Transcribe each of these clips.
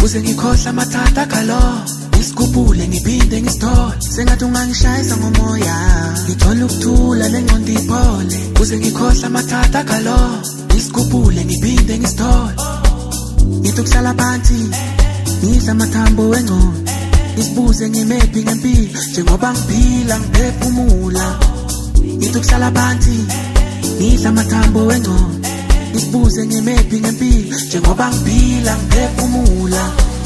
kuze ngikhohle amathatha galo isikhuphule ngiphinde ngisithole sengathi ungangishayisa ngomoya ngithola ukuthula nengqondo iphole kuze ngikhohle amathatha galo isikhuphule ngiphinde ngisithole ngithi ukuhlala phansi ngidla amathambo wengqondo ngisibuze ngimephi ngempilo njengoba ngiphila ngiphefumula ngithi ukuhlala phansi ngidla amathambo wengqondo ngisibuze ngimephi ngempilo njengoba ngiphila ngiphefumula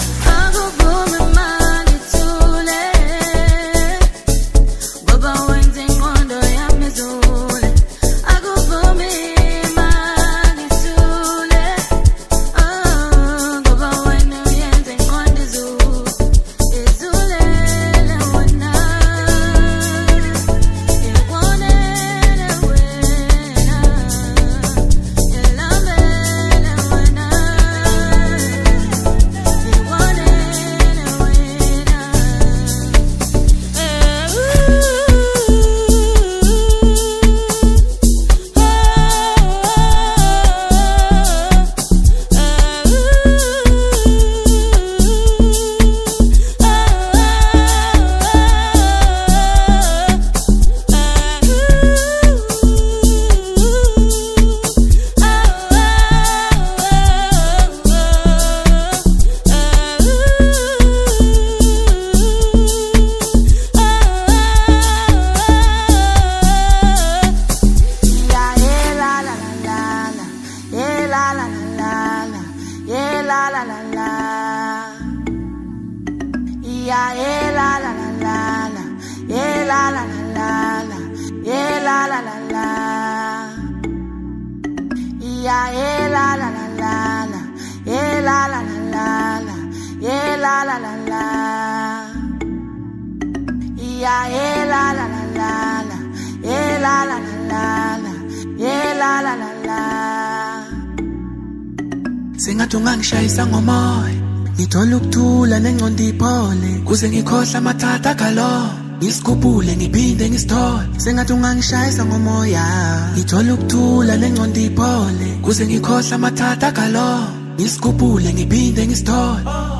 sengathi ungangishayisa ngomoya ngithola ukuthula nengqondo iphole kuze ngikhohle amathatha galo ngisikhuphule ngiphinde ngisithole sengathi ungangishayisa ngomoya ngithola ukuthula nengqondo iphole kuze ngikhohle amathatha galo ngisikhuphule ngiphinde ngisithole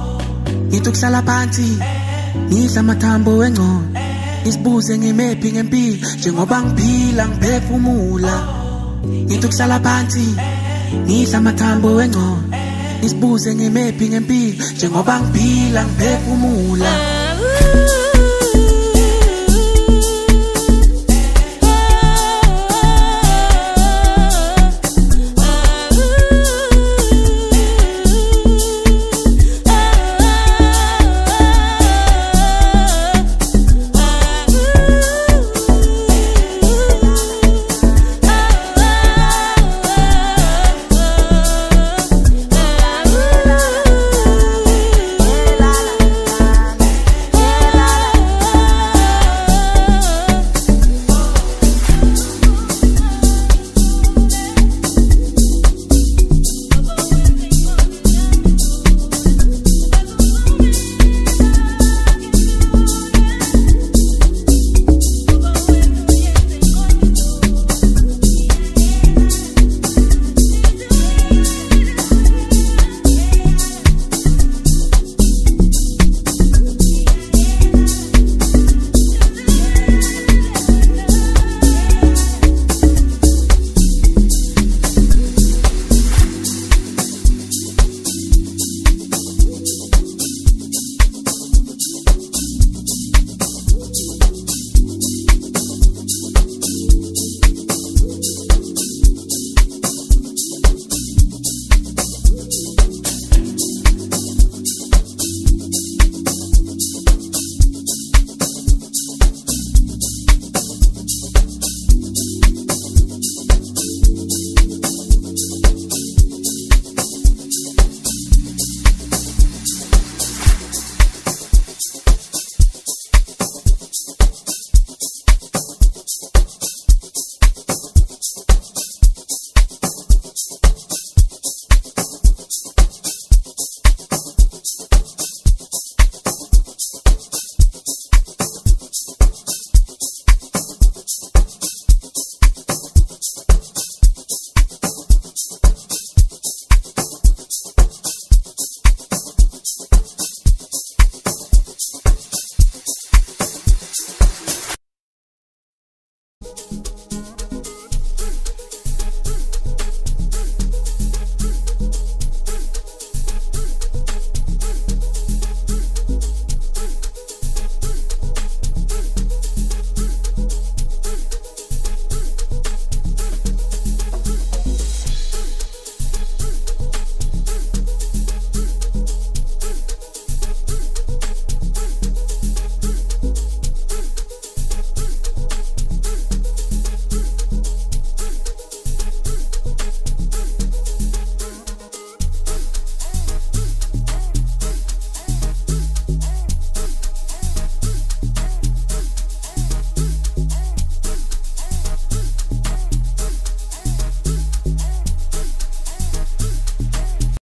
ngithi ukuhlala phansi ngidla amathambo wengqondo ngisibuze ngimephi ngempilo njengoba ngiphila ngiphefumula ngithi ukuhlala phansi ngidla amathambo wengqondo ngisibuze ngimephi ngempilo njengoba ngiphila ngiphefumula